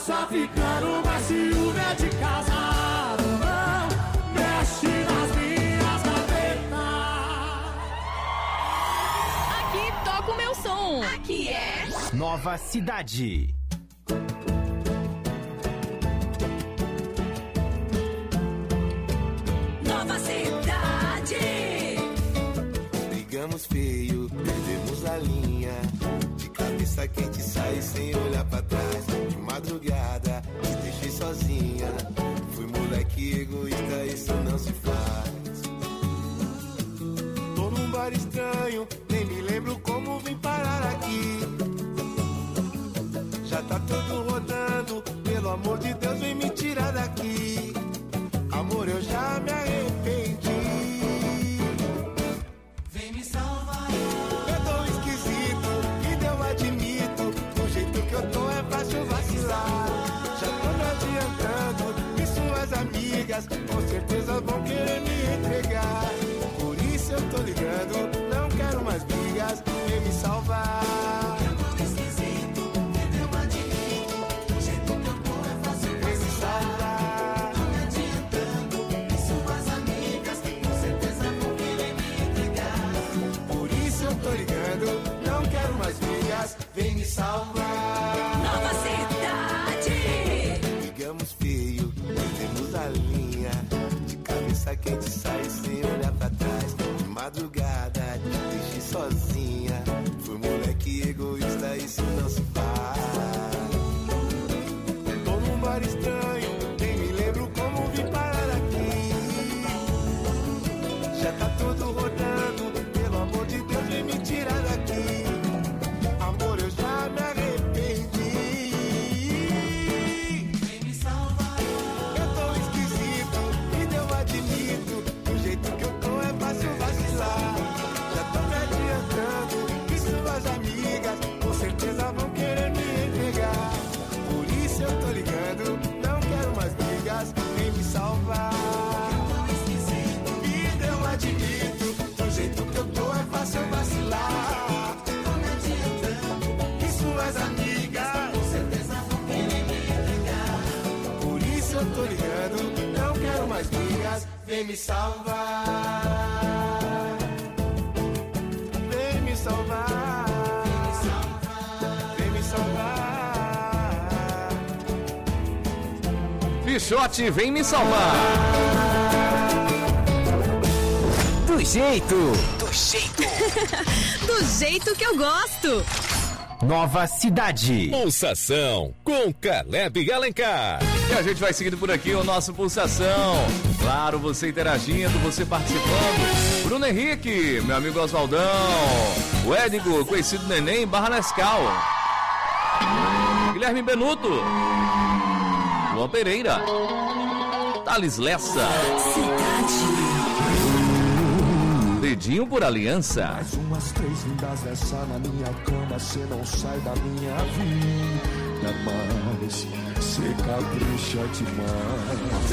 Só ficando mais ciúme é de casado, não mexe nas minhas gavetas. Aqui toca o meu som. Aqui é Nova Cidade. Nova Cidade. Brigamos feio, perdemos a linha. De cabeça quente sai sem olhar pra trás. De madrugada te deixei sozinha. Fui moleque egoísta, isso não se faz. Tô num bar estranho, nem me lembro como vim parar aqui. Já tá tudo rodando, pelo amor de Deus vem me tirar daqui. Amor, eu já me arrependi. Vem me salvar. Eu tô esquisito, e eu admito. Do jeito que eu tô é fácil vacilar. Já tô me adiantando, e suas amigas com certeza vão querer me entregar. Por isso eu tô ligando, não quero mais brigas. Vem me salvar. Eu tô esquisito, e eu admito. Do jeito que eu tô é fácil vacilar. Vem me salvar. Tô me adiantando, e suas amigas com certeza vão querer me entregar. Por isso eu tô ligando, não quero mais brigas. Vem me salvar. Nova Cidade. Brigamos feio, perdemos a linha. De cabeça quente sai sem olhar pra trás. De madrugada te deixei sozinha. Fui moleque egoísta, isso não se faz. Tô num bar estranho, nem me lembro como vim parar aqui. Já tá tudo rodando, pelo amor de Deus vem me tirar daqui. Amor, eu já me arrependi. Vem me salvar. Eu tô esquisito, e eu admito. Do jeito que eu tô é fácil vacilar. Já tô me adiantando, e suas amigas com certeza vão querer me entregar. Por isso eu tô ligando, não quero mais brigas. Vem me salvar. Eu tô esquisito, e eu admito. Do jeito que eu tô é fácil vacilar. Tô me adiantando, e suas amigas com certeza vão querer me entregar. Por isso eu tô ligando, não quero mais brigas. Vem me salvar. Vem me salvar. Vem me salvar. Pichote, vem me salvar. Do jeito. Do jeito que eu gosto. Nova Cidade. Pulsação com Caleb Alencar. E a gente vai seguindo por aqui o nosso Pulsação. Claro, você interagindo, você participando. Bruno Henrique, meu amigo Oswaldão. O Édigo, conhecido Neném, Barra Nescau. Guilherme Benuto. Luan Pereira. Thales Lessa. Dedinho por aliança. Mais umas 3 lindas dessa na minha cama, cê não sai da minha vida, mas cê capricha demais.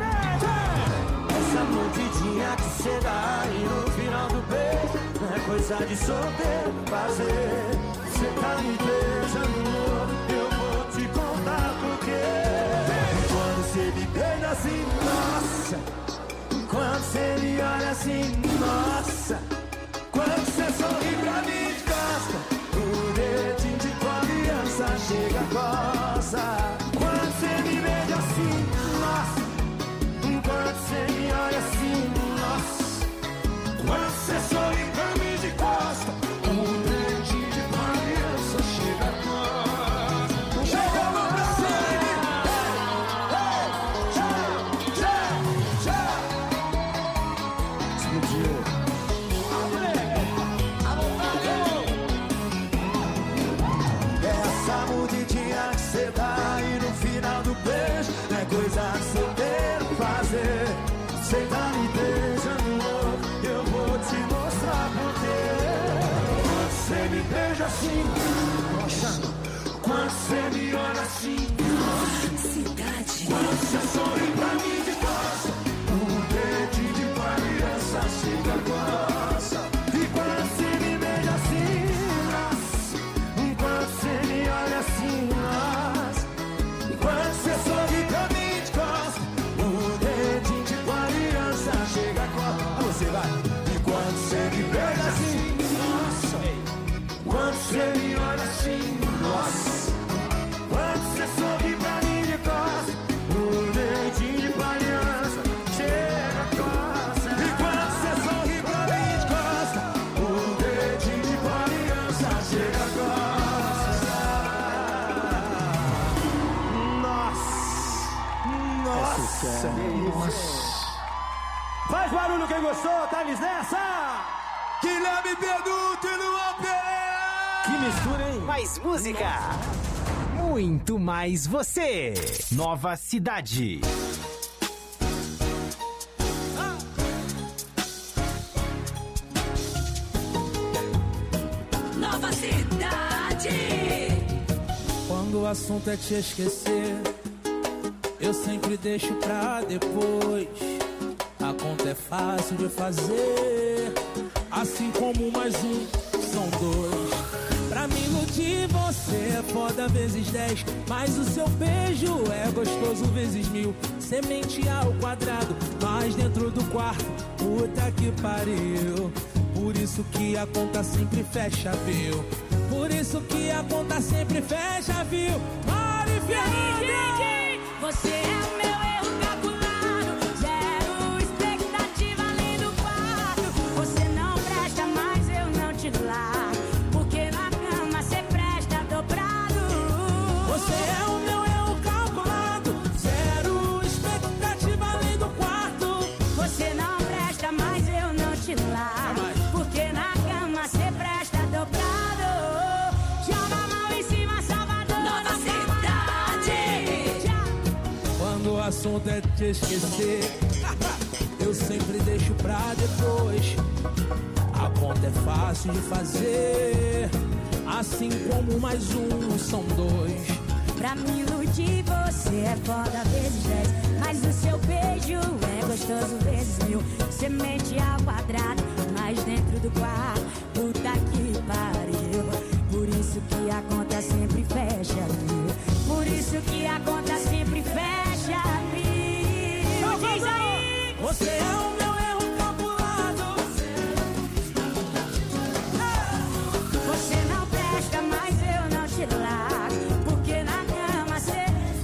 Essa mordidinha que cê dá e no final do beijo não é coisa de solteiro fazer. Cê tá me beijando, eu vou te contar porquê. Quando cê me beija assim, nossa. Quando cê me olha assim, nossa. Quando cê sorri pra mim de costa, o dedinho de tua aliança chega a coça. Quando cê me beija assim, nossa. Quando cê me olha assim, nossa. Quando cê sorri pra mim de costa, o dedinho de tua aliança chega a coça. Chega a coça. Essa mordidinha que cê dá e no final do beijo não é coisa de solteiro fazer. Cê tá me beijando, eu vou te mostrar porquê. Quando cê me beija assim, nossa. Quando cê me olha assim, nossa. Cidade. Quando cê sorri pra mim de costa, o dedinho de tua aliança chega a coça. E quando cê me beija assim, nossa. Quando cê me olha assim, nossa. Faz barulho quem gostou, Thales nessa! Guilherme Benuto e Luan Pereira! Que mistura, hein? Mais música. Muito mais você. Nova Cidade. Nova Cidade. Quando o assunto é te esquecer, eu sempre deixo pra depois. A conta é fácil de fazer, assim como mais um são dois. Pra me iludir você é foda vezes 10, mas o seu beijo é gostoso vezes 1000. Semente ao quadrado, mas dentro do quarto, puta que pariu. Por isso que a conta sempre fecha, viu? Por isso que a conta sempre fecha, viu? Mari Fernanda! Você é o meu erro calculado, zero expectativa além do quarto. Você não presta, mas eu não te largo, porque na cama cê presta dobrado. Você é o meu erro calculado, zero expectativa além do quarto. Você não presta, mas eu não te largo, porque na cama cê presta dobrado. Joga a mão em cima, Salvador. Nova Cidade. Quando o assunto é te esquecer, eu sempre deixo pra depois. A conta é fácil de fazer, assim como mais um são dois. Pra me iludir você é foda vezes 10, mas o seu beijo é gostoso vezes 1000. Semente ao quadrado, mas dentro do quarto, puta que pariu. Por isso que a conta sempre fecha, viu? Por isso que a conta sempre fecha, viu? Diz aí! Você é o meu erro calculado. Você não presta, mas eu não te largo, porque na cama cê...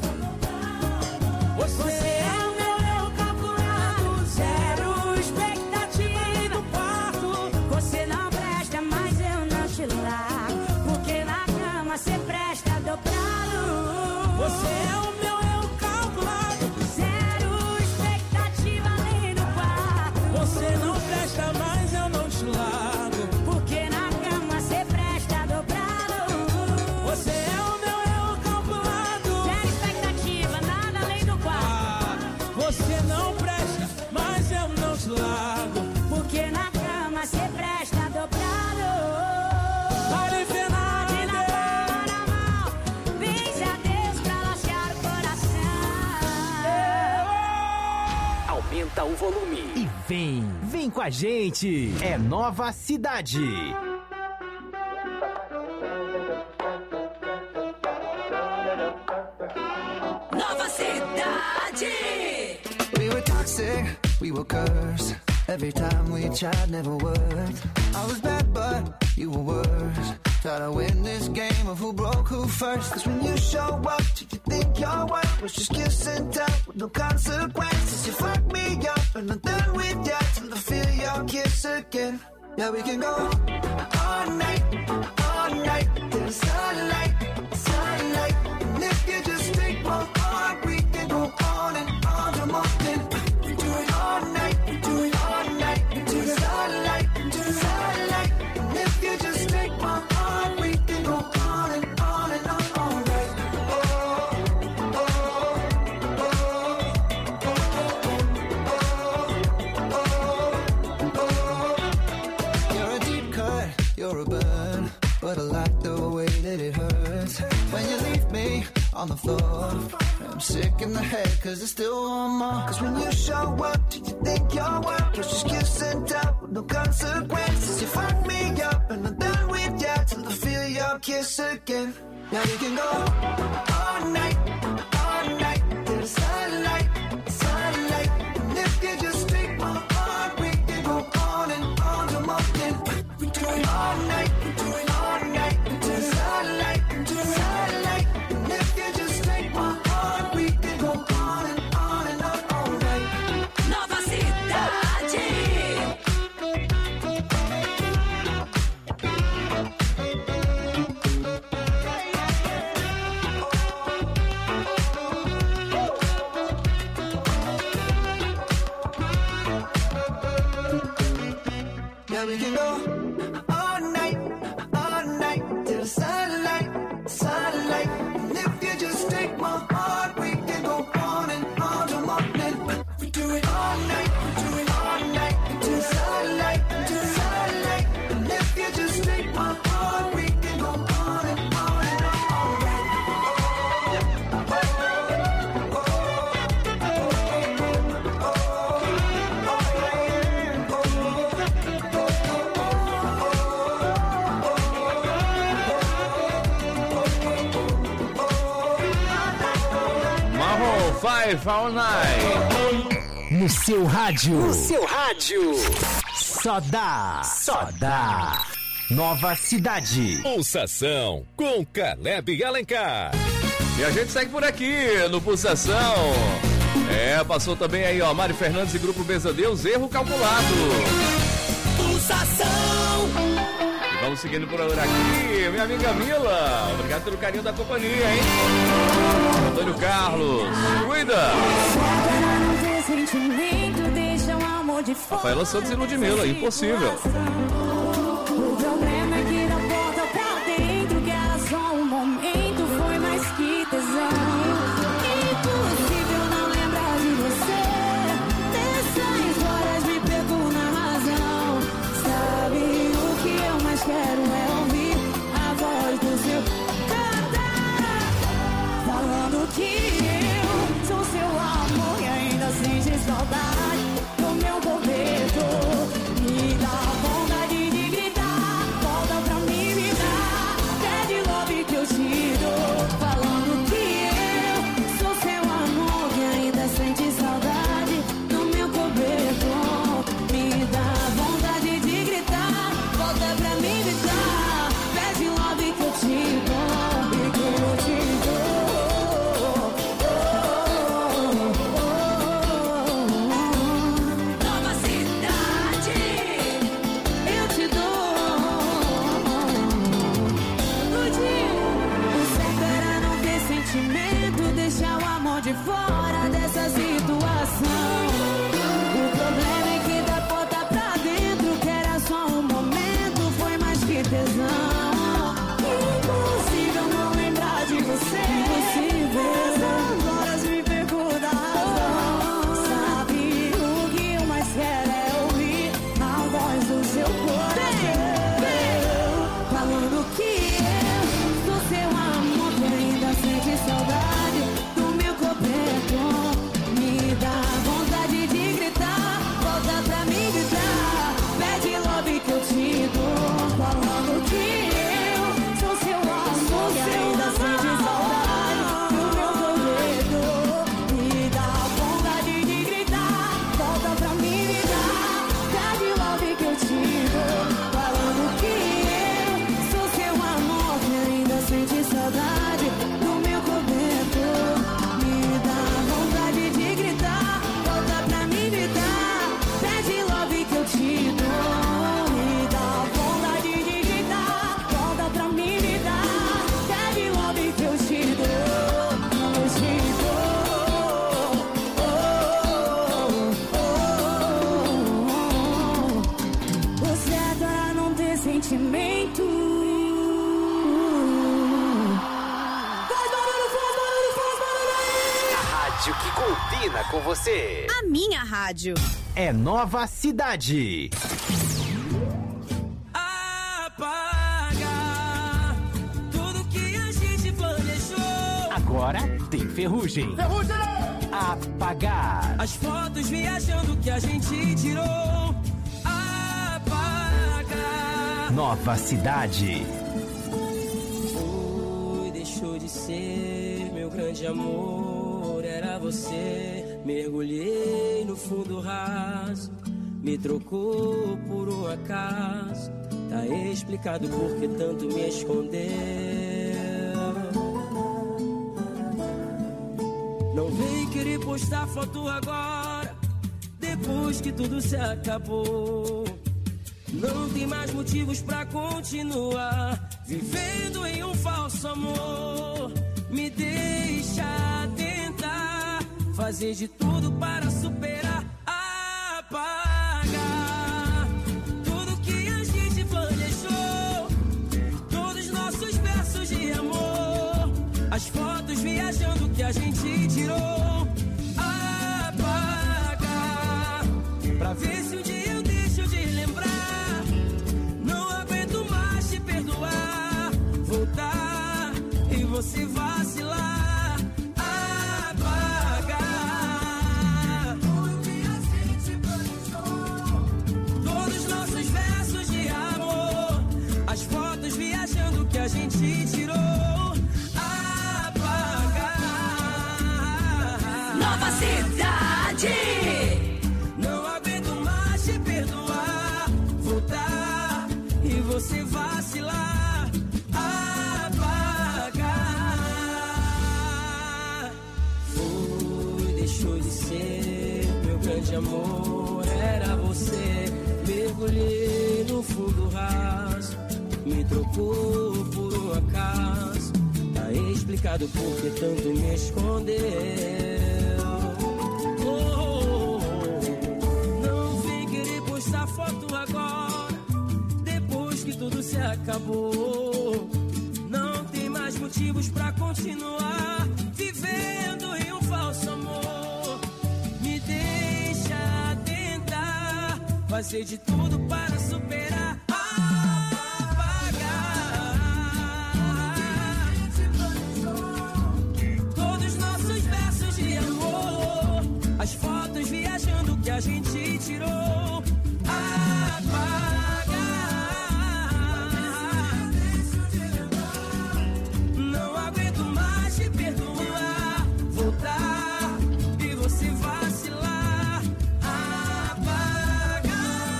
Você é o meu erro calculado, zero expectativa do quarto. Você não presta, mas eu não te largo, porque na cama cê presta dobrado. Você é o meu erro calculado, Zero expectativa além do quarto. você não presta, mas eu não te largo. Porque na cama cê presta dobrado. Você é o meu erro calculado. Zero expectativa, nada além do quarto. Você não presta, mas eu não te largo. Porque na cama cê presta dobrado. Mari Pode na Fernanda! palma na mão, benze a Deus pra lacear o coração. Aumenta o volume e vem com a gente. É Nova Cidade. Nova Cidade. We were toxic, we were cursed. Every time we tried, never worked. I was bad, but you were worse. Try to win this game of who broke who first. Cause when you show up, did you think your work was just kiss and tell with no consequences? You fuck me up and I'm done with you till I feel your kiss again. Yeah, we can go all night till the sunlight, sunlight. And if you just take my heart, we can go on and on till morning. We do it all night, we do it all night till the sunlight, sunlight. And if you just take my heart, we can go on and on and on all night. You're a deep cut, you're a burn, but I like the way that it hurts when you leave me on the floor. I'm sick in the head cause I still want more. Cause when you show up, do you think your work was just kiss and tell with no consequences? You fuck me up and I'm done with you till I feel your kiss again. Yeah, we can go all night till the sunlight, sunlight. And if you just take my heart, we can go on and on till morning. We do it all night till the sunlight, sunlight. And if you just take my heart, we can go on and on and on all night. Nova Cidade. Yeah, we can go all night till the sunlight. And if you just take my heart, we can go on and on till morning. We do it all night till the sunlight. And if you just take my heart, we can go on and on and on. Maroon 5 All Night. No seu rádio. Só dá. Nova Cidade. Pulsação com Caleb Alencar. E a gente segue por aqui no Pulsação. Passou também aí, ó, Mari Fernandes e Grupo Bezadeus, Erro Calculado. Pulsação. E vamos seguindo por aqui, minha amiga Mila. Obrigado pelo carinho da companhia, hein? Antônio Carlos, cuida. Rafaela Santos e Ludmilla, impossível. O problema é que da porta pra dentro, que era só um momento, foi mais que tesão. Impossível não lembrar de você. Dessas horas me pegou na razão. Sabe o que eu mais quero é ouvir a voz do seu cantar, falando que eu sou seu amor e ainda sente saudade do meu boleto. Me dá vontade de gritar, volta pra mim, me dá dead love que eu te dou, falando que eu sou seu amor que ainda sente saudade do meu cobertor. Me dá vontade de gritar, volta pra mim, me dá dead love que eu te dou e que eu te dou. Nova cidade, eu te dou. O certo era não ter sentimento, deixar o amor de fora dessa situação. O problema é que da porta pra dentro, que era só um momento, foi mais que tesão. Impossível não lembrar de você. Essas horas me pegou da razão. Sabe o que eu mais quero é ouvir a voz do seu coração, falando que eu sou seu amor que ainda sente saudade do meu cobertor. Me dá vontade de gritar, volta pra mim gritar bad love que eu te dou, falando que eu sou seu amor que ainda sente saudade do meu cobertor. Me dá vontade de gritar, volta pra mim me dá bad love que eu te dou, falando que eu sou seu amor que ainda sente saudade do meu cobertor. Me dá vontade de gritar, volta pra mim me dá bad love que eu te dou. Me dá vontade de gritar, volta pra mim me dá bad love que eu te dou. Eu te dou. O certo era não ter sentimento. Faz barulho aí! A rádio que combina com você. A minha rádio. É Nova Cidade. Apagar tudo que a gente planejou. Agora tem Ferrugem. Apagar. As fotos viajando que a gente tirou. Apagar. Nova Cidade. Foi, deixou de ser meu grande amor. Era você. Mergulhei no fundo raso. Me trocou por um acaso. Tá explicado por que tanto me escondeu. Não vem querer postar foto agora, depois que tudo se acabou. Não tem mais motivos pra continuar vivendo em um falso amor. Me deixa tentar fazer de tudo para superar. Apagar tudo que viajando que a gente tirou. Apagar, pra ver se um dia eu deixo de lembrar. Não aguento mais te perdoar. Voltar e você vacilar. Apagar tudo que a gente planejou. Todos os nossos versos de amor. As fotos viajando que a gente tirou. Nova Cidade. Não aguento mais te perdoar. Voltar e você vacilar. Apagar. Foi, deixou de ser. Meu grande amor era você. Mergulhei no fundo raso. Me trocou por um acaso. Tá explicado por que tanto me escondeu. Não vem querer postar foto agora, depois que tudo se acabou. Não tem mais motivos pra continuar vivendo em um falso amor. Me deixa tentar fazer de tudo para superar. As fotos viajando que a gente tirou. Apagar. Não aguento mais te perdoar. Voltar e você vacilar. Apagar.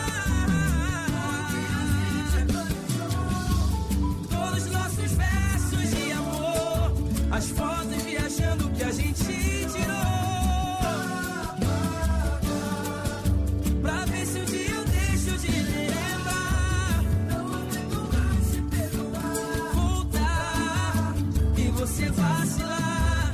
Todos os nossos versos de amor. As fotos viajando que a gente tirou. Você vacilar,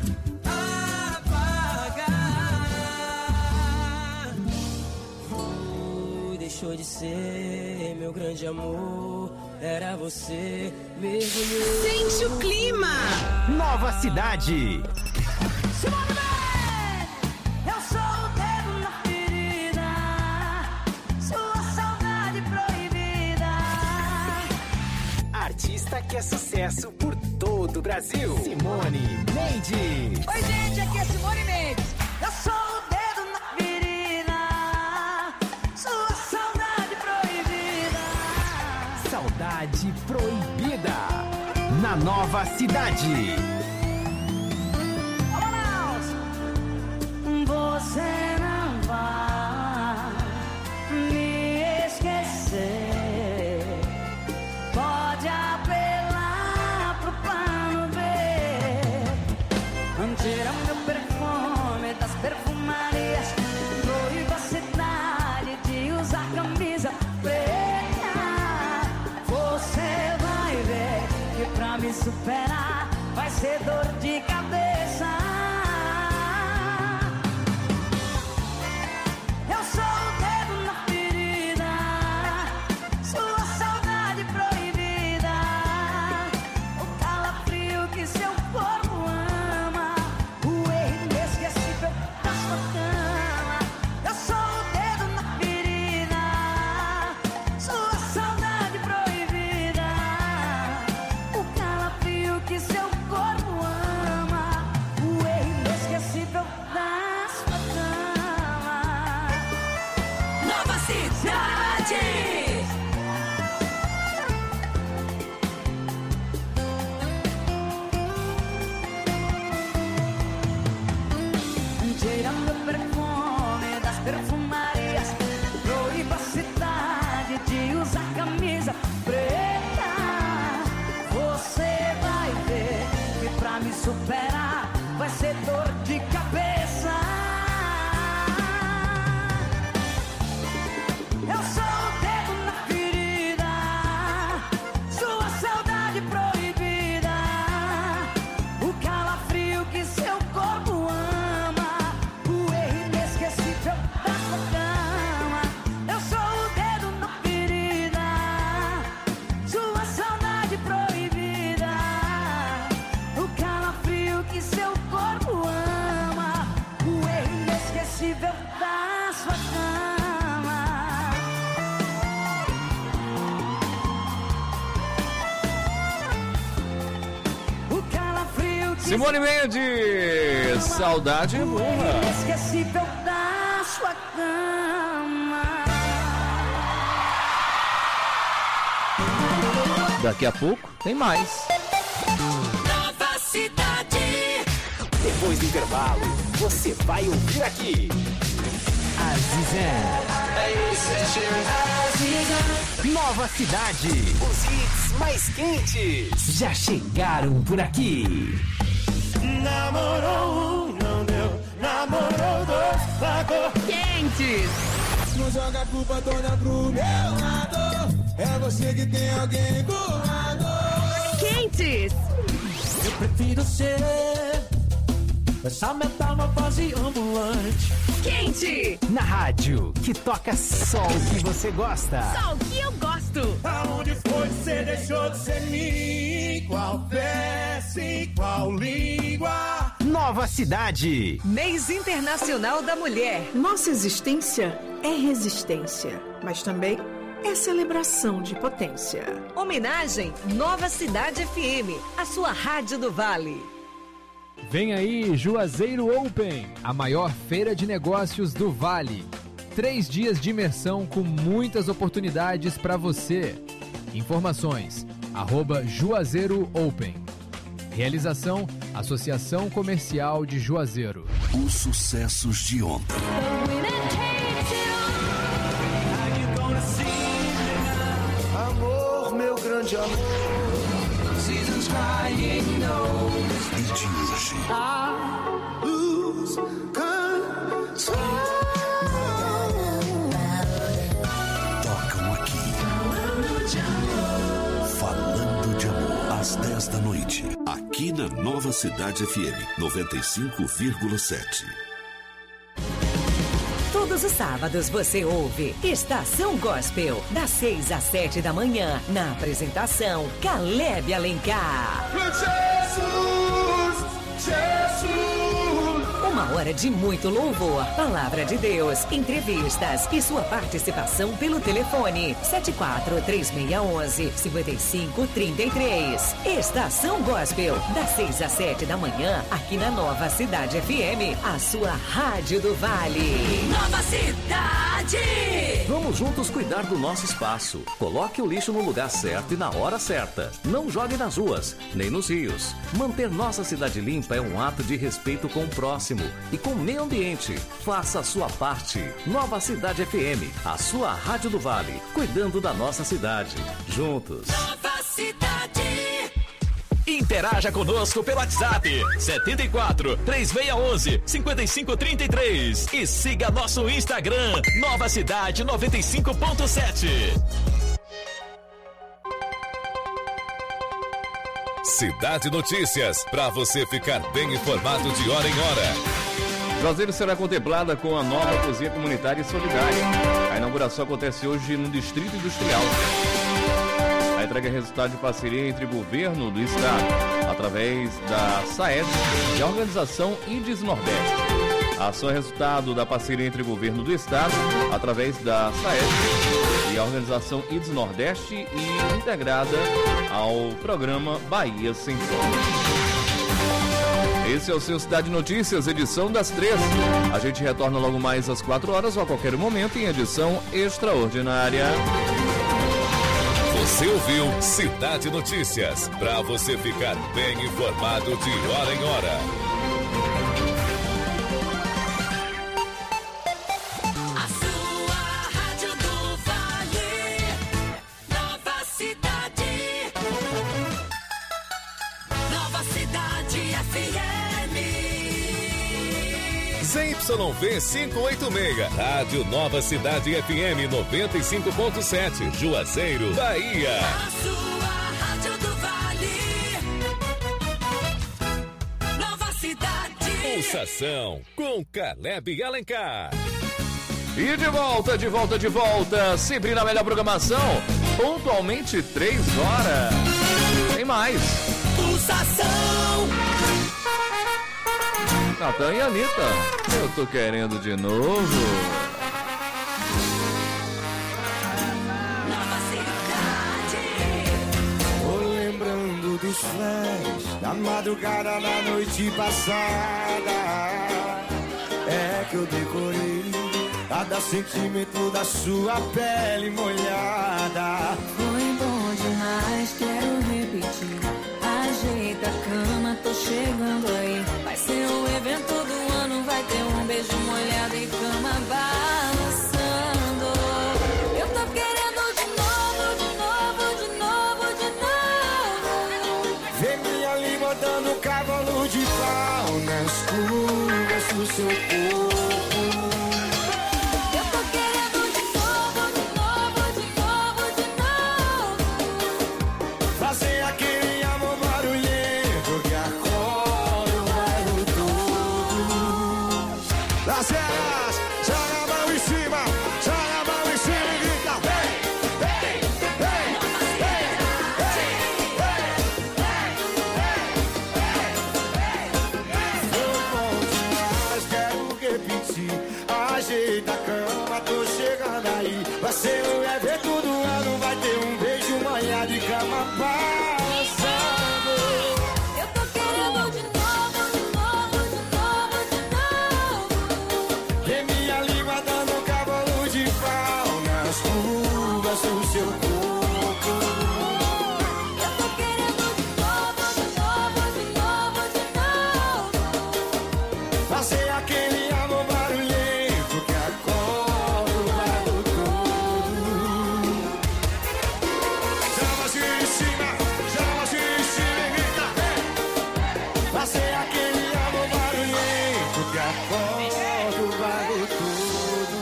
apagar. Foi, deixou de ser. Meu grande amor era você. Mergulhou. Sente o clima. Nova Cidade. Eu sou o dedo na ferida, sua saudade proibida. Artista que é sucesso por todo o Brasil. Simone Mendes. Oi, gente, aqui é Simone Mendes. Eu sou o dedo na ferida, sua saudade proibida. Saudade proibida. Na Nova Cidade. Você não vai me esquecer. Pode apelar pro plano B. Tira meu perfume das perfumarias. Proíba a cidade de usar camisa preta. Você vai ver que pra me superar vai ser dor de cabeça. Eu sou o dedo na ferida, sua saudade proibida. O calafrio que seu corpo ama, o erro inesquecível da sua cama. Eu sou o dedo na ferida, sua saudade proibida. O calafrio que seu corpo ama, o erro inesquecível da sua cama. Nova Cidade. Tirando o perfume das perfumarias. Proíba a cidade de usar camisa preta. Você vai ver que pra me superar vai ser dor de cabeça. Eu sou o dedo na ferida, sua saudade proibida. O calafrio que seu corpo ama, o erro inesquecível da sua cama. Eu sou o dedo na ferida, sua saudade proibida. O calafrio que seu corpo inesquecível da sua cama. O calafrio que Simone Mendes, saudade boa. inesquecível da sua cama. Daqui a pouco tem mais. Nova Cidade. Depois do intervalo, você vai ouvir aqui Azizé. Nova Cidade. Os hits mais quentes já chegaram por aqui. Namorou um, não deu. Namorou dois, largou. Quentes. Não joga a culpa toda pro meu lado. É você que tem alguém do lado. Quentes. Eu prefiro ser essa metamorfose ambulante. Quente. Na rádio, que toca só o que você gosta. Só o que eu gosto. Aonde foi que você deixou de ser mim? Qual peça, qual língua? Nova Cidade. Mês Internacional da Mulher. Nossa existência é resistência, mas também é celebração de potência. Homenagem Nova Cidade FM, a sua rádio do Vale. Vem aí Juazeiro Open, a maior feira de negócios do Vale. 3 dias de imersão com muitas oportunidades para você. Informações, @Juazeiro Open. Realização, Associação Comercial de Juazeiro. Os sucessos de ontem. Amor, meu grande amor. Seasons crying knows. E de hoje. I lose control. Tocam aqui. Falando de amor. Às 10 da noite. Aqui na Nova Cidade FM 95,7. Todos os sábados você ouve Estação Gospel, das 6 às 7 da manhã, na apresentação Caleb Alencar. Jesus, Jesus. Uma hora de muito louvor, palavra de Deus, entrevistas e sua participação pelo telefone 74-3611-5533. Estação Gospel, das 6 às 7 da manhã, aqui na Nova Cidade FM, a sua rádio do Vale. Nova Cidade. Vamos juntos cuidar do nosso espaço. Coloque o lixo no lugar certo e na hora certa. Não jogue nas ruas, nem nos rios. Manter nossa cidade limpa é um ato de respeito com o próximo e com o meio ambiente. Faça a sua parte. Nova Cidade FM, a sua rádio do Vale, cuidando da nossa cidade. Juntos. Nova Cidade. Interaja conosco pelo WhatsApp 74-3611-5533 e siga nosso Instagram Nova Cidade 95.7. Cidade Notícias, para você ficar bem informado de hora em hora. Juazeiro será contemplada com a nova cozinha comunitária e solidária. A inauguração acontece hoje no Distrito Industrial. A entrega é resultado de parceria entre o governo do estado, através da SAED e a organização IDES Nordeste. A ação é resultado da parceria entre o governo do estado, através da SAED e a organização IDES Nordeste e integrada ao programa Bahia Sem Fome. Esse é o seu Cidade Notícias, edição das 3. A gente retorna logo mais às 4 horas ou a qualquer momento em edição extraordinária. Você ouviu Cidade Notícias, para você ficar bem informado de hora em hora. A sua rádio do Vale. Nova Cidade. Nova Cidade FM. ZYV 586, Rádio Nova Cidade FM 95.7, Juazeiro, Bahia. A sua rádio do Vale. Nova Cidade. Pulsação com Caleb Alencar. E de volta, sempre na melhor programação, pontualmente 3 horas. Tem mais. Pulsação. Natan e Anitta, eu tô querendo de novo. Tô lembrando dos flash da madrugada na noite passada. É que eu decorei cada sentimento da sua pele molhada. Foi bom demais, quero repetir. Ajeita a cama, tô chegando aí. Vai ser o evento do ano, vai ter um beijo molhado e cama balançando. Eu tô querendo de novo, de novo, de novo, de novo. Vê minha língua dando cavalo de pau nas curvas do seu corpo. Ajeita a cama, tô chegando aí. Vai ser o evento do ano, vai ter um beijo manhã de cama passando. Eu tô querendo de novo, de novo, de novo, de novo. Vem minha língua dando cavalo de pau nas curvas do seu corpo. Eu tô querendo de novo, de novo, de novo, de novo. Vai ser aquele amor barulhento que acorda o lado todo. Chama assim em cima, grita. Vai ser aquele amor barulhento que acorda o lado todo.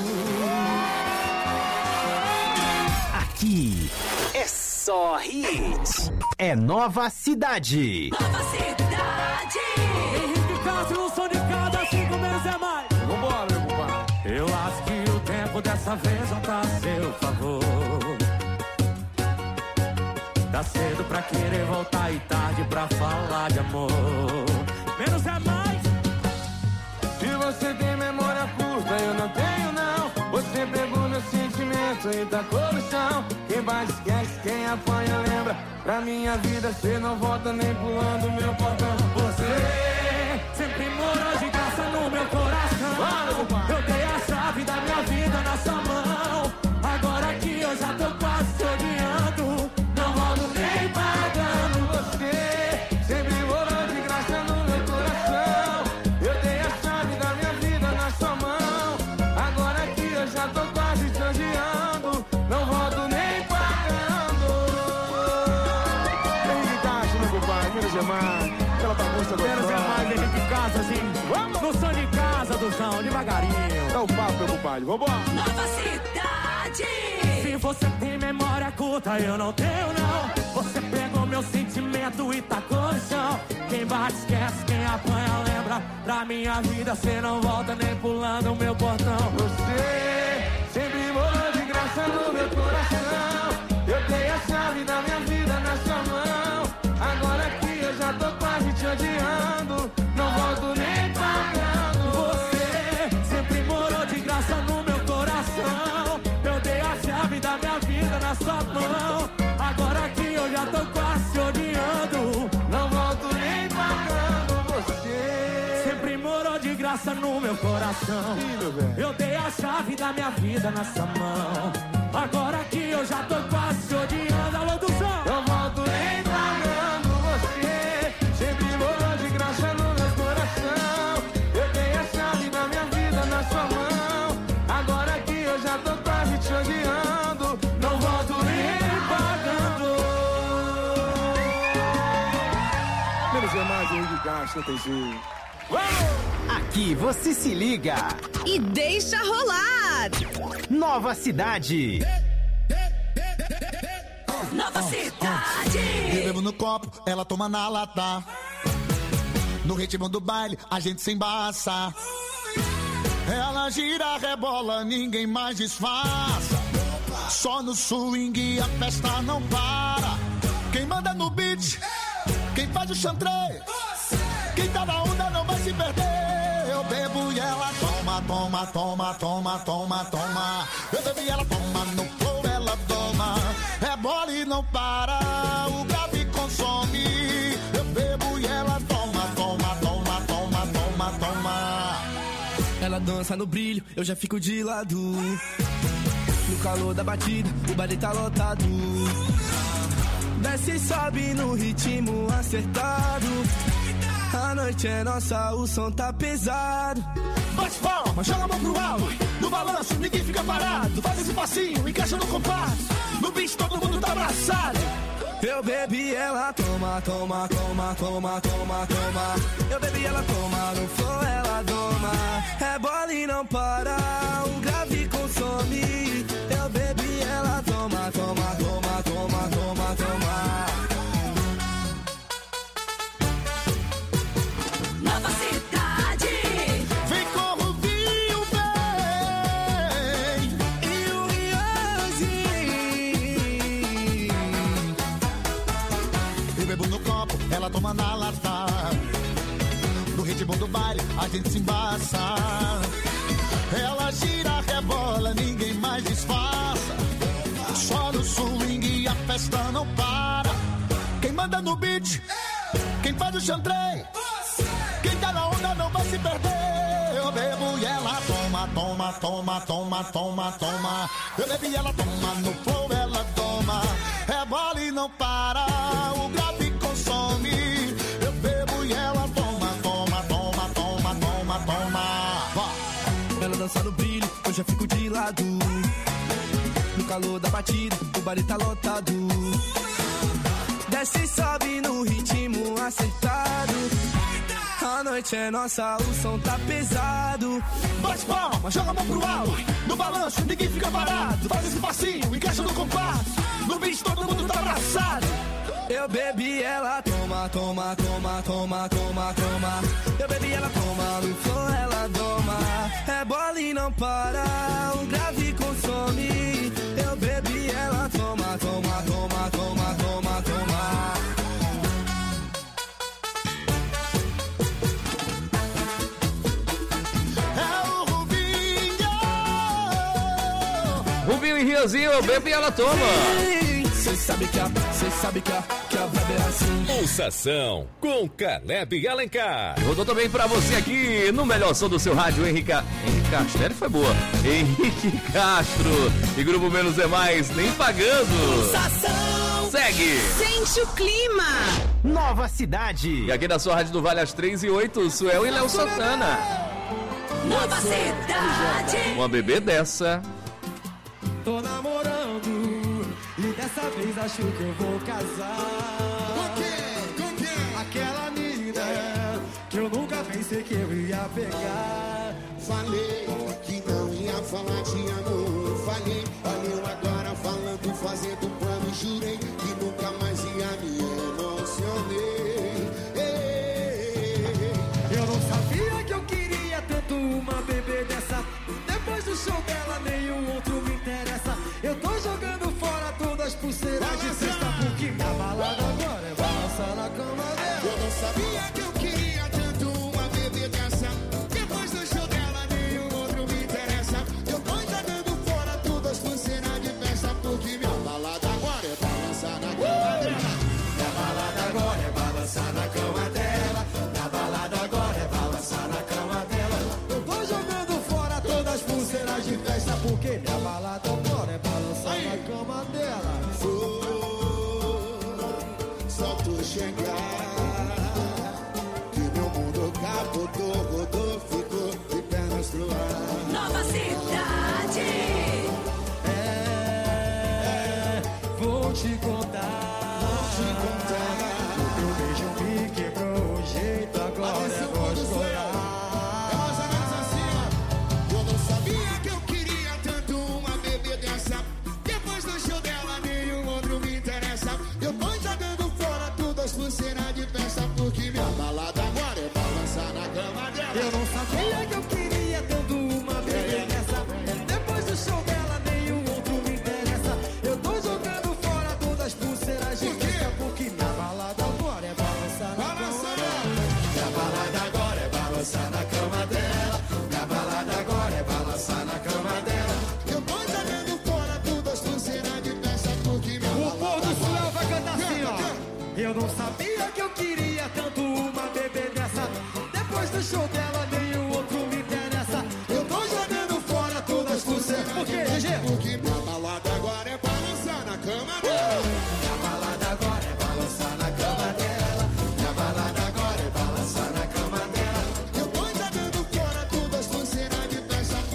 Aqui é só hit. É Nova Cidade. Nova Cidade. Henrique Castro, o som de cada 5 menos é mais. Vambora, meu compadre. Eu acho que o tempo dessa vez não tá a seu favor. Tá cedo pra querer voltar e tarde pra falar de amor. Menos é mais. Se você tem memória curta, eu não tenho não. Você pegou meu sentimento e tacou no chão. Quem bate esquece, quem apanha lembra. Pra minha vida cê não volta nem pulando meu portão. Você sempre morou de graça no meu coração. Eu dei a chave da minha vida na sua mão. Agora que eu já tô quase te odiando, não volto nem pagando. Você sempre morou de graça no meu coração. Eu dei a chave da minha vida na sua mão. Agora que eu já tô quase te odiando, não volto nem pagando. Henrique Castro, meu compadre, Minas Gerais, aquela bagunça gostosa. Menos é mais, Henrique Castro, assim, no som de casa do Zão, devagarinho. Dá o papo, meu compadre, vambora. Nova Cidade. Se você tem memória curta, eu não tenho não. Você pegou meu sentimento e tacou no chão. Quem bate esquece, quem apanha lembra. Pra minha vida cê não volta nem pulando o meu portão. Você sempre morou de graça no meu coração. Eu dei a chave da minha vida na sua mão. Agora que eu já tô quase te odiando, não volto nem pagando. Você sempre morou de graça no meu coração. Eu dei a chave da minha vida na sua mão. Agora que eu já tô quase te odiando, não volto nem pagando. Você sempre morou de graça no meu coração. Eu dei a chave da minha vida na sua mão. Agora que eu já tô quase te odiando, alô do som, não volto nem pagando. Você sempre morou de graça no meu coração. Eu dei a chave da minha vida na sua mão. Agora que eu já tô quase te odiando, não volto nem pagando. Menos é mais, Henrique Castro, tem jeito. Aqui você se liga e deixa rolar. Nova Cidade. Nova Cidade. Bebemos no copo, ela toma na lata. No ritmo do baile, a gente se embaça. Ela gira, rebola, ninguém mais disfarça. Só no swing a festa não para. Quem manda no beat, quem faz o chantre, quem tá na onda não vai se perder. toma, toma, toma, toma, toma. Eu bebi, ela toma, no flow ela toma. É bola e não para, o grave consome. Eu bebo e ela toma, toma, toma, toma, toma, toma. Ela dança no brilho, eu já fico de lado. No calor da batida, o baile tá lotado. Desce e sobe no ritmo acertado. A noite é nossa, o som tá pesado. Bate palma, joga a mão pro alto. No balanço, ninguém fica parado. Faz esse passinho, encaixa no compasso. No beat, todo mundo tá abraçado. Eu bebi, ela toma, toma, toma, toma, toma, toma. Eu bebi, ela toma, no flow ela doma. É bola e não para, o grave consome. Eu bebi, ela toma, toma, toma, toma, toma, toma. Nova Cidade. Vem com o Rubinho, vem. E o Rianzinho. Eu bebo no copo, ela toma na lata. No ritmo do baile, a gente se embaça. Ela gira, rebola, ninguém mais disfarça. Só no swing a festa não para. Quem manda no beat, quem faz o chantrei, quem tá na onda não vai se perder. Eu bebo e ela toma, toma, toma, toma, toma, toma. Eu bebi e ela toma, no flow ela toma. É bola e não para, o grave consome. Eu bebo e ela toma, toma, toma, toma, toma, toma. Vai. Ela dança no brilho, eu já fico de lado. No calor da batida, o baile tá lotado. Desce e sobe no ritmo acertado. A noite é nossa, o som tá pesado. Bate palma, joga a mão pro alto. No balanço, ninguém fica parado. Faz esse passinho, encaixa no compasso. No beat, todo mundo tá abraçado. Eu bebi, ela toma, toma, toma, toma, toma, toma. Eu bebi, ela toma, no flow ela doma. É bola e não para, o grave consome. Eu bebi, ela toma, toma, toma, toma, toma, toma. Rubinho e Rianzinho, eu bebo e ela toma. Cê sabe que a vibe é assim. Pulsação com Caleb e Alencar. E rodou também pra você aqui no melhor som do seu rádio, Henrique Castro, foi boa. Henrique Castro e Grupo Menos é Mais, nem pagando. Pulsação. Segue. Sente o clima. Nova Cidade. E aqui na sua rádio do Vale às 3h08, Suel e Léo Santana. Nova Cidade. Uma bebê dessa. Tô namorando e dessa vez acho que eu vou casar. Com quem? Aquela menina que eu nunca pensei que eu ia pegar. Falei que não ia falar de amor. Falei, olha eu agora falando, fazendo plano. Jurei que nunca mais ia me emocionei. Eu não sabia que eu queria tanto uma bebê dessa. Depois do show dela nenhum outro me interessa. Eu tô jogando fora todas as pulseiras de festa, porque minha balada agora é balançar na cama dela. Eu não sabia que eu queria tanto uma bebê dessa. Depois do show dela nenhum outro me interessa. Eu tô jogando fora todas as pulseiras de festa, porque minha balada agora é balançar na cama dela. Minha balada agora é balançar na cama dela. Minha balada agora é balançar na cama dela. Eu tô jogando fora todas as pulseiras de festa, porque minha balada agora é balançar na cama dela. Só tu chegar que meu mundo capotou, rodou, ficou de pernas pro ar. Nova Cidade. Vou te contar. O teu beijo me quebrou o jeito, agora é gostoso. É mais ou menos assim, ó. Eu não sabia que eu queria tanto uma bebê dessa. Depois do show dela nenhum outro me interessa. Eu tô jogando fora todas as pulseiras de festa, porque minha balada agora é balançar na cama dela. Eu não sabia que eu queria tanto uma bebê dessa. Depois do show dela nenhum outro me interessa. Eu tô jogando fora todas as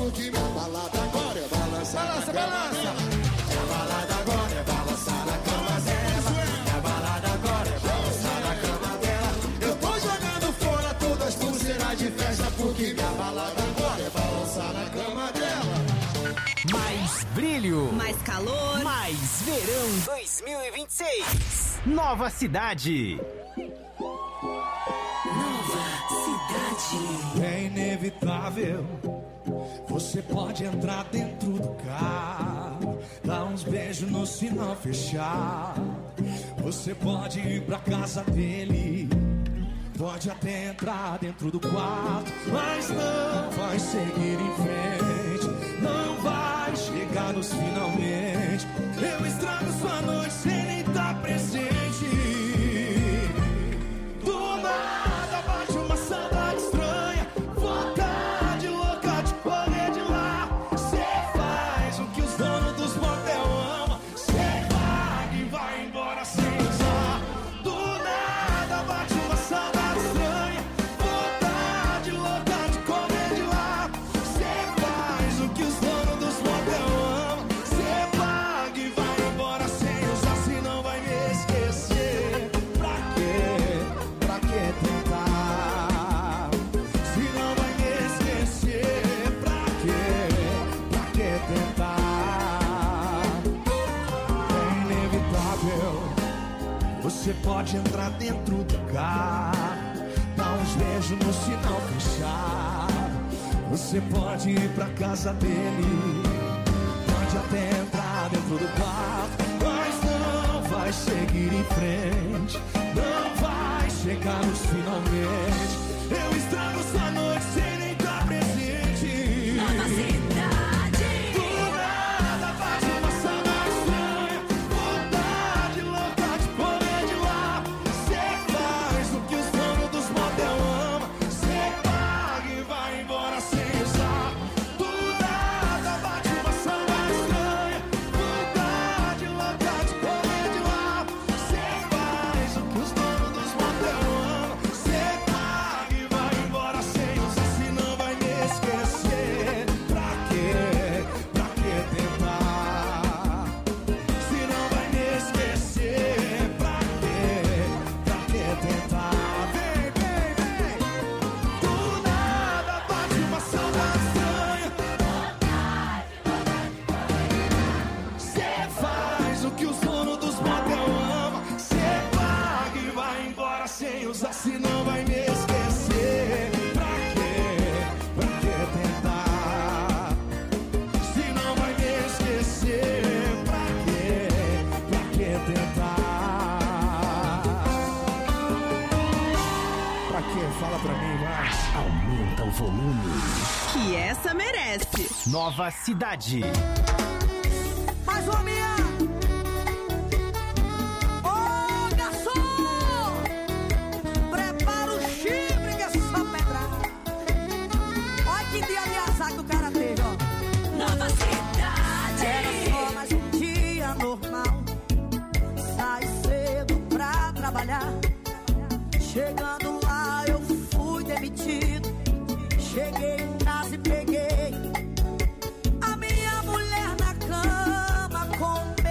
porque minha balada agora é balançar na cama dela. Minha balada agora é balançar na cama dela. Minha balada agora é balançar na cama dela. Eu tô jogando fora todas as pulseiras de festa, porque minha balada agora é balançar na cama dela. Mais brilho, mais calor, mais verão 2026. Nova Cidade. É inevitável. Você pode entrar dentro do carro, dar uns beijos no sinal fechar. Você pode ir pra casa dele, pode até entrar dentro do quarto, mas não vai seguir em frente, não vai chegar nos finalmente. Eu estrago sua noite sem nem estar presente. Do nada bate uma saudade estranha, vontade louca de correr de lá. Cê faz o que os donos dos motel amam, cê paga e vai embora sem usar. Do nada bate uma saudade estranha, vontade louca de correr de lá. Cê faz o que os donos dos motel amam, cê paga e vai embora sem usar, senão vai me esquecer. Pra quê? Pra que tentar? Se não vai me esquecer, pra quê? Pra que tentar? É inevitável. Você pode entrar dentro do carro, dar uns beijos no sinal fechado. Você pode ir pra casa dele, pode até entrar dentro do quarto, mas não vai seguir em frente, não vai chegar nos finalmente. Eu estrago sua noite sem nem estar presente. Nova Cidade. Do nada bate uma saudade estranha, vontade louca de correr de lá. Cê faz o que os donos dos motel amam, cê paga e vai embora sem usar. Do nada bate uma saudade estranha, vontade louca de correr de lá. Cê faz o que os donos dos motel amam, cê paga e vai embora sem usar, senão vai me esquecer. Pra quê? Pra que tentar? Se não vai me esquecer, pra quê? Pra que tentar? Vem, vem, vem. Do nada bate uma saudade estranha, cê faz o que os donos dos motel amam, cê paga e vai embora sem usar, senão vai me esquecer. Pra quê? Pra que tentar? Se não vai me esquecer, pra quê? Pra que tentar? Pra quê? Fala pra mim, vai. Aumenta o volume. que essa merece. Nova Cidade. Mais uma minha. Ô, garçom! Prepara o chifre que é só pedrada. Olha que dia de azar que o cara teve, ó. Nova Cidade. Era só mais um dia normal. Sai cedo pra trabalhar. Chegando lá eu fui demitido. Cheguei em casa e peguei a minha mulher na cama com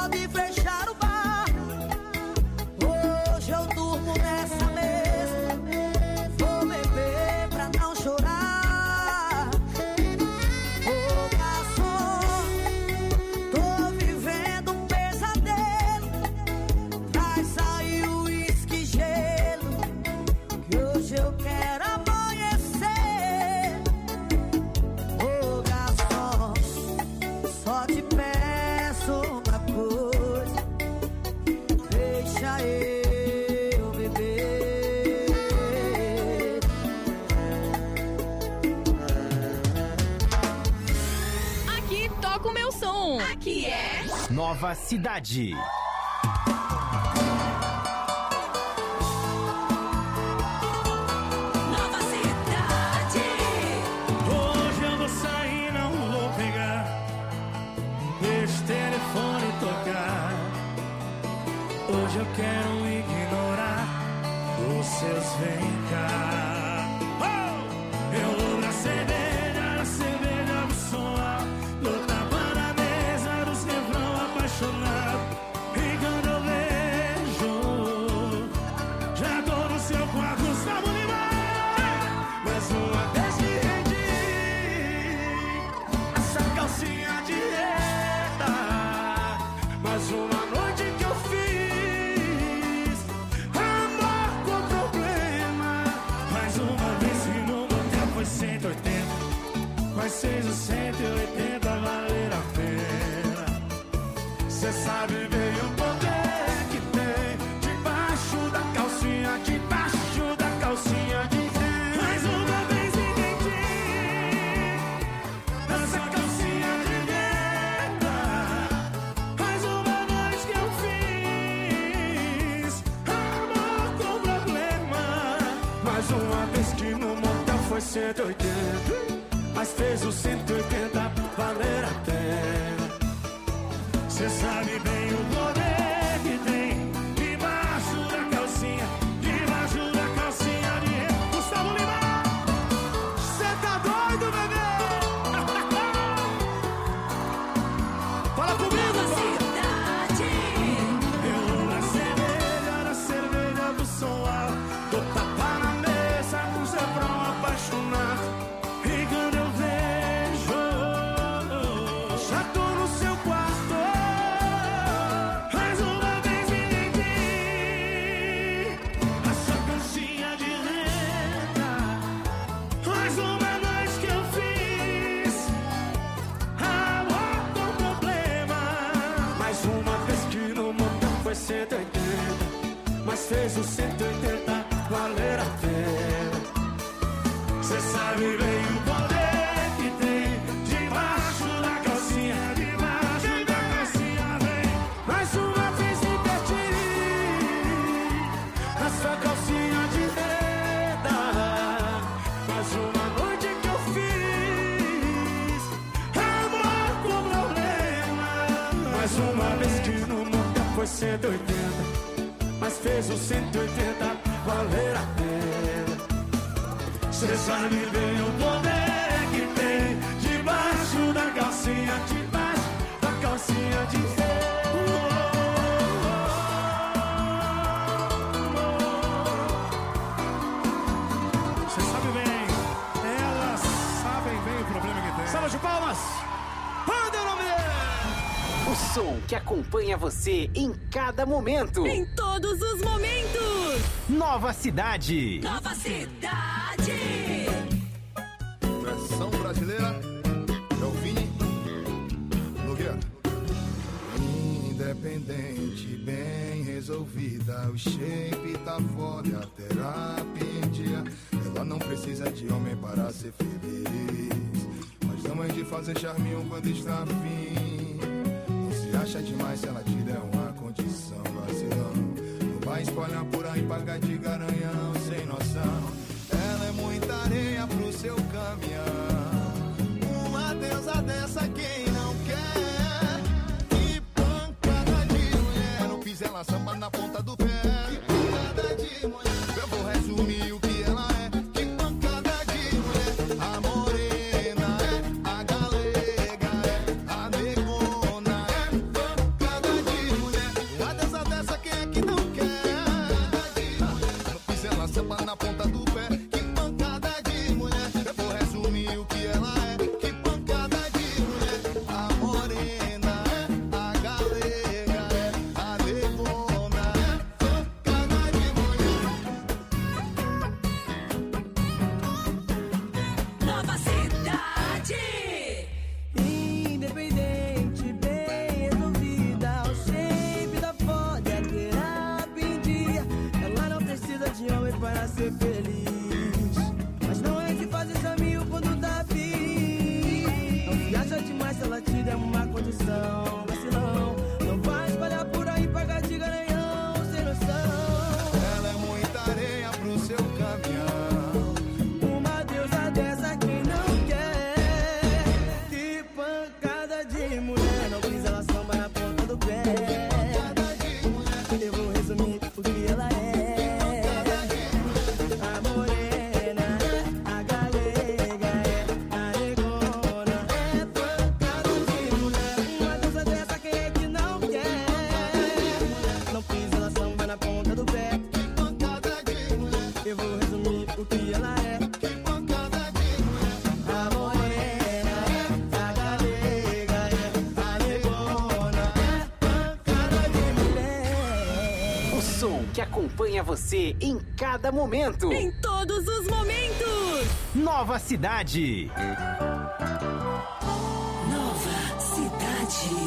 pode fechar o bar. Hoje eu durmo nessa mesa. Vou beber pra não chorar. Ô garçom, tô vivendo um pesadelo. Traz aí o uísque e gelo, que hoje eu quero amanhecer. Ô garçom, só te peço uma coisa, deixa eu beber. Aqui toca o meu som. Aqui é Nova Cidade. Nova Cidade. Hoje eu vou sair, não vou pegar. Deixa o telefone tocar. Hoje eu quero ignorar os seus vem cá. Oh! Eu vou na cerveja do som alto, do tapa na mesa dos refrão apaixonado. E quando eu vejo, já tô no seu quarto, Gustavo Lima. Mais uma vez me rendi, essa calcinha de reta. Mais uma noite que eu fiz amor com problema. Mais uma vez que no motel foi 180, mas seja 180 valer a pena. Cê sabe bem o poder que tem debaixo da calcinha, debaixo da calcinha de renda. Mais uma vez entendi, essa calcinha de renda. Mais uma noite que eu fiz amor com problema. Mais uma vez que no motel foi 180, mas fez o 180 valer a pena. Cê sabe bem o poder que tem debaixo da calcinha, debaixo da calcinha de renda. Gustavo Lima, cê tá doido, bebê? Fala comigo, Cidade. eu na cerveja do som alto, tô tapa na mesa com o refrão apaixonado. E quando eu vejo, já tô no seu quarto. Mais uma vez me entendi, essa calcinha de renda. Mais uma noite que eu fiz amor com problema. Mais uma vez que no motel foi 180, mas fez o 180 valer a pena. Cê sabe bem o poder que tem debaixo da calcinha, debaixo da calcinha vem. Mais uma vez me perdi, essa calcinha de renda. Mais uma noite que eu fiz amor com problema. Mais uma vez que no motel foi 180, mas fez o 180 valer a pena. Cê sabe bem o poder que tem debaixo da calcinha, debaixo da calcinha de Cê sabe bem, elas sabem bem o problema que tem. Salva de palmas! Manda o nome dele! O som que acompanha você em cada momento. em todos os momentos. Nova Cidade. Nova Cidade. Versão brasileira é o Vini Nogueira. Independente, bem resolvida, o shape tá foda, a terapia em dia. Ela não precisa de homem para ser feliz, mas ama de fazer charminho quando está afim. Não se acha demais se ela te der uma condição vacilão. Não vai espalhar por aí, pagar de garanhão sem noção. Ela é muita areia pro seu caminhão. Uma deusa dessa quem não quer. Que pancada de mulher. No piso ela samba na ponta do pé. Que pancada de mulher. Eu vou resumir o que ela é. Que pancada de mulher. A morena é, a galega é, a negona é. Pancada de coração vacilão. Não vai espalhar por aí, pagar de garanhão, sem noção. Ela é muita areia pro seu caminhão. Uma deusa dessa quem não quer. Que pancada de mulher, não quis ela samba na ponta do pé. Eu vou resumir o que ela é. A morena, a galega, a negona. É pancada de mulher. Uma deusa dessa quem é que não quer. Não quis ela samba na ponta do pé. Eu vou resumir o que ela é. A morena, a galega, a negona. É pancada de mulher. O som que acompanha você em cada momento. Em todos os momentos. Nova Cidade. Nova Cidade.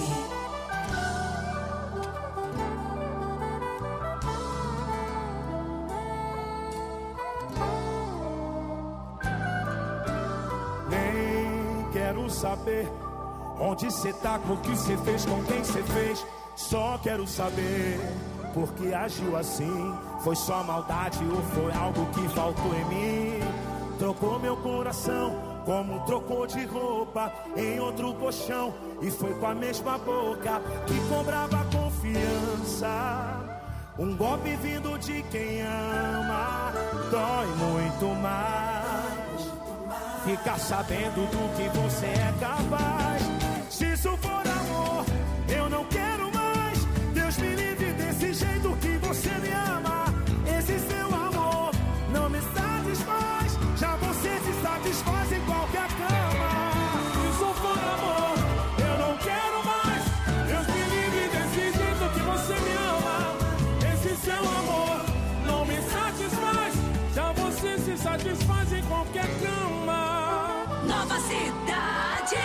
Nem quero saber onde cê tá, o que cê fez, com quem cê fez. Só quero saber por que agiu assim. Foi só maldade ou foi algo que faltou em mim? Trocou meu coração como trocou de roupa em outro colchão. E foi com a mesma boca que cobrava confiança. Um golpe vindo de quem ama dói muito mais. Ficar sabendo do que você é capaz. Se isso for amor, eu não quero mais. Deus me livre desse jeito que você me ama. Esse seu amor não me satisfaz. Já você se satisfaz em qualquer cama. Se isso for amor, eu não quero mais. Deus me livre desse jeito que você me ama. Esse seu amor não me satisfaz. Já você se satisfaz em qualquer cama. Nova Cidade.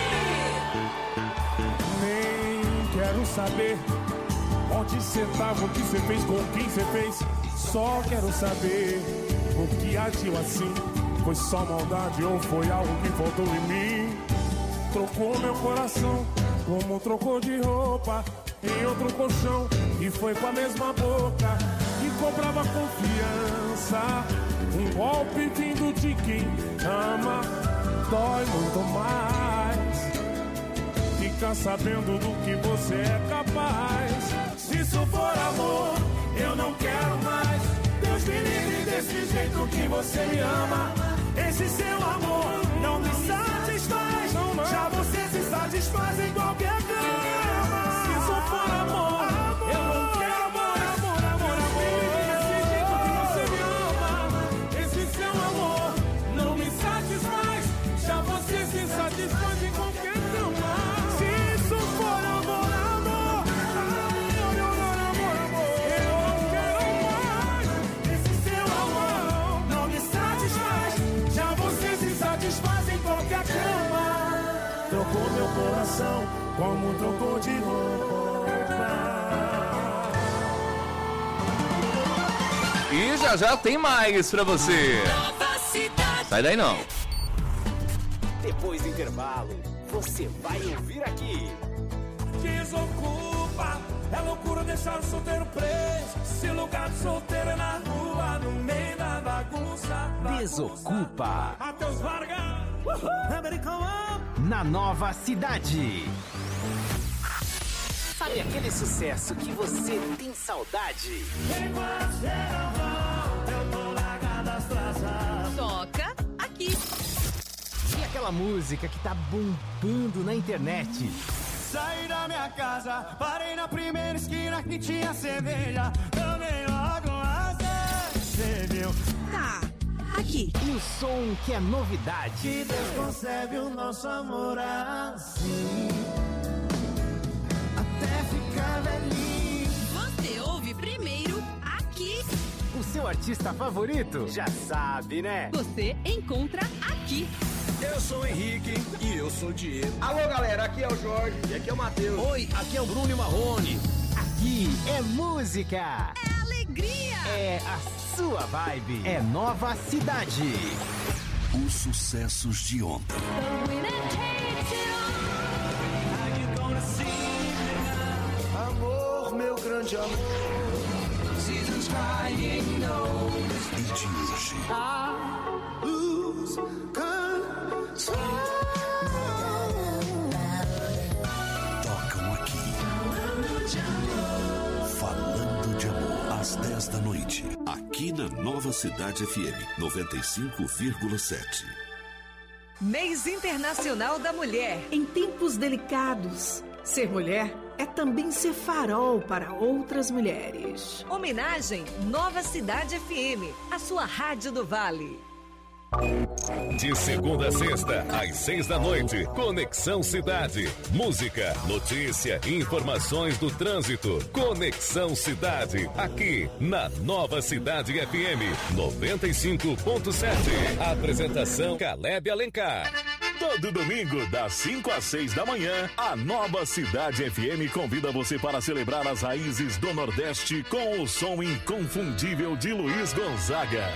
Nem quero saber onde cê tava, o que cê fez, com quem cê fez. Só quero saber o que agiu assim. Foi só maldade ou foi algo que faltou em mim? Trocou meu coração como trocou de roupa em outro colchão. E foi com a mesma boca que cobrava confiança. Um golpe vindo de quem ama dói muito mais. Ficar sabendo do que você é capaz. Se isso for amor, eu não quero mais. Deus me livre desse jeito que você me ama. Esse seu amor não me satisfaz. Já você se satisfaz em qualquer cama. Se isso for amor, eu não quero mais. Deus me livre desse jeito que você me ama. Esse seu amor não me satisfaz. Já você se satisfaz em qualquer cama. Se isso for amor, amor, eu não quero mais. Esse seu amor não me satisfaz. Já você se satisfaz em qualquer cama. Trocou meu coração como trocou de roupa. E já tem mais pra você. Nova Cidade. Sai daí não. Depois do intervalo, você vai ouvir aqui. Desocupa, é loucura deixar o solteiro preso. Se lugar de solteiro é na rua, no meio da bagunça. Desocupa. Matheus Vargas. Na Nova Cidade. Sabe aquele sucesso que você tem saudade? Toca aqui. E aquela música que tá bombando na internet? Saí da minha casa, parei na primeira esquina que tinha cerveja. Tomei logo uma cerveja. Tá, aqui. E o som que é novidade. Que Deus concebe o nosso amor assim, até ficar velhinho. Você ouve primeiro aqui. O seu artista favorito? Já sabe, né? Você encontra aqui. Eu sou o Henrique e eu sou o Diego. Alô, galera, aqui é o Jorge e aqui é o Matheus. Oi, aqui é o Bruno e o Marrone. Aqui é música. É alegria. É a sua vibe. É Nova Cidade. Os sucessos de ontem. The winner takes it all. How you gonna see grande amor. Seasons crying knows. E de hoje. I lose control. Tocam aqui. Falando de amor. Às 10 da noite. Aqui na Nova Cidade FM 95,7. Mês Internacional da Mulher. Em tempos delicados, ser mulher é também ser farol para outras mulheres. Homenagem Nova Cidade FM, a sua rádio do Vale. De segunda a sexta, às 6 da noite, Conexão Cidade. Música, notícia e informações do trânsito. Conexão Cidade, aqui na Nova Cidade FM 95,7. Apresentação Caleb Alencar. Todo domingo, das 5 às 6 da manhã, a Nova Cidade FM convida você para celebrar as raízes do Nordeste com o som inconfundível de Luiz Gonzaga.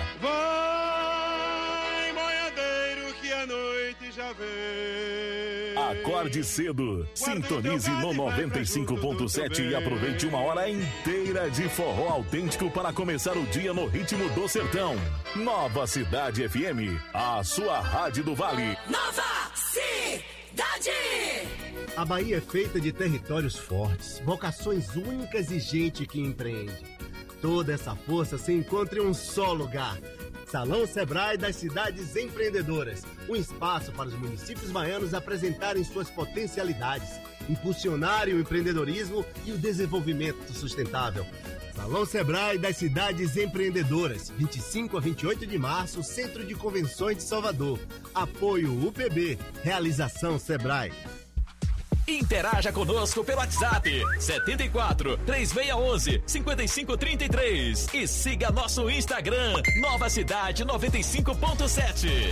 Vai, boiadeiro, que a noite já vem. Acorde cedo, sintonize no 95,7 e aproveite uma hora inteira de forró autêntico para começar o dia no ritmo do sertão. Nova Cidade FM, a sua rádio do Vale. Nova Cidade! A Bahia é feita de territórios fortes, vocações únicas e gente que empreende. Toda essa força se encontra em um só lugar. Salão Sebrae das Cidades Empreendedoras. Um espaço para os municípios baianos apresentarem suas potencialidades, impulsionarem o empreendedorismo e o desenvolvimento sustentável. Salão Sebrae das Cidades Empreendedoras, 25 a 28 de março, Centro de Convenções de Salvador. Apoio UPB, realização Sebrae. Interaja conosco pelo WhatsApp 74 3611 5533 e siga nosso Instagram Nova Cidade 95.7.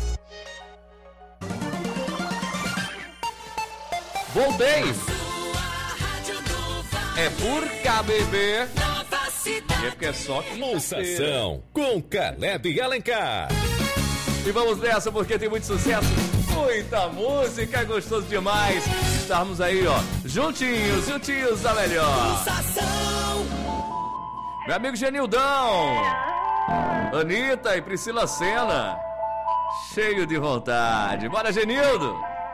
Voltei! É por KBB. Nova Cidade. E é porque é só que Pulsação com Caleb Alencar. E vamos nessa porque tem muito sucesso, muita música, gostoso demais. Estarmos aí, ó, juntinhos da melhor. Pulsação. Meu amigo Genildão, Anitta e Priscila Senna, cheio de vontade. Bora, Genildo!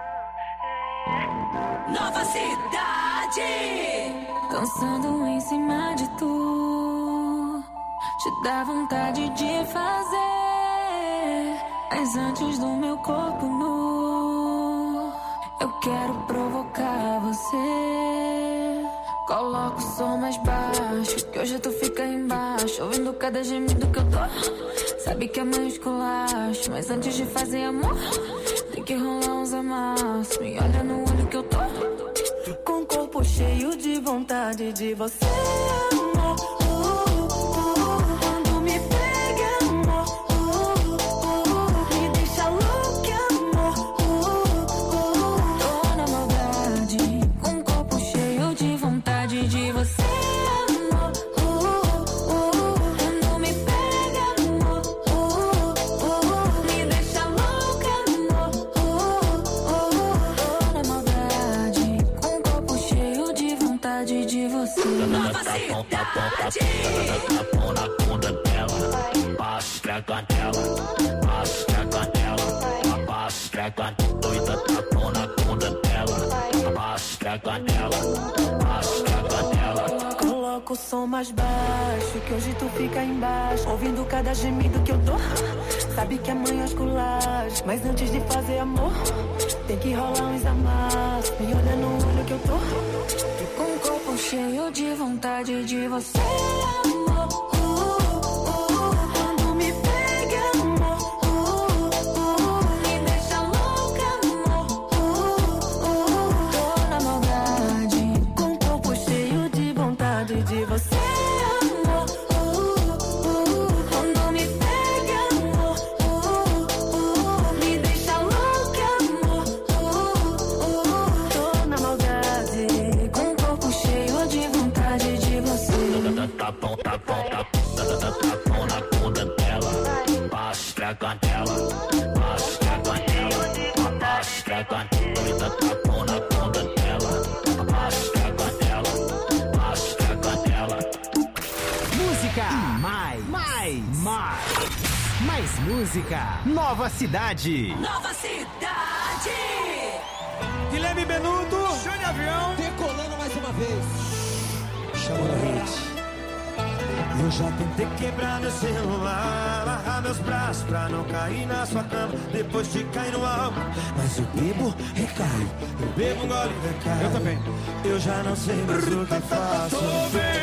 Nova Cidade. Dançando em cima de tu, te dá vontade de fazer. Mas antes do meu corpo nu, eu quero provocar você. Coloca o som mais baixo, que hoje tu fica embaixo, ouvindo cada gemido que eu dou. Sabe que é meio esculacho, mas antes de fazer amor, tem que rolar uns amassos. Me olha no olho que eu tô, com o corpo cheio de vontade de você, amor. Quando me pega, amor, me deixa louca, amor. Tô na maldade, com o corpo cheio de vontade de você, amor. Quando me pega, amor, me deixa louca, amor. Tô na maldade, com o corpo cheio de vontade de você. Nova Cidade. Tapão na bunda dela, passo pra canela, passo pra canela, passo pra canela, doida, tapão na bunda dela, passo pra canela, passo pra canela. Coloca o som mais baixo, que hoje tu fica embaixo, ouvindo cada gemido que eu dou. Sabe que amanhã esculacho, mas antes de fazer amor, tem que rolar uns amassos. Me olha no olho que eu tô, com o corpo cheio de vontade de você, amor. Quando me pega, amor, me deixa louca, amor. Tô na maldade, com o corpo cheio de vontade de você, amor. Quando me pega, amor, me deixa louca, amor. Tô na maldade, com o corpo cheio de vontade de você. Tapão na bunda dela, passo pra canela, passo pra canela, passo pra canela, tapão na bunda dela, passo pra canela, passo pra canela. Mais música. Nova Cidade. Nova Cidade. Guilherme Benuto. Show de avião. Decolando mais uma vez. Chamou no hit. Eu já tentei quebrar meu celular, amarrar meus braços pra não cair na sua cama depois de cair no álcool. Mas eu bebo, recaio. Eu bebo, gole, recaio. Eu também. Eu já não sei mais o que faço.